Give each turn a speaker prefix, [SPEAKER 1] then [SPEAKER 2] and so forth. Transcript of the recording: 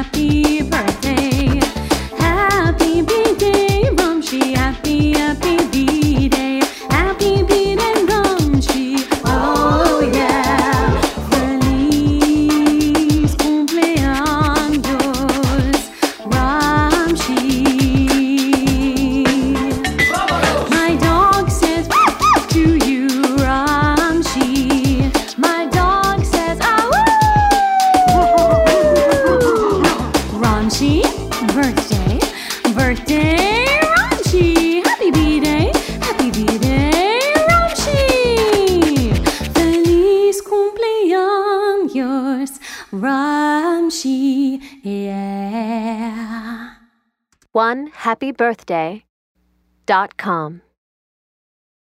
[SPEAKER 1] happy birthday. Happy B-Day, Ramshi. Happy, happy B-Day. Happy B-Day, Ramshi. Oh yeah. Feliz cumpleaños, Ramshi. My dog says to you, Ramshi. My dog says, Ramshi, birthday, birthday, Ramshi. Happy B-Day, Ramshi. Feliz cumpleaños, Ramshi, yeah.
[SPEAKER 2] OneHappyBirthday.com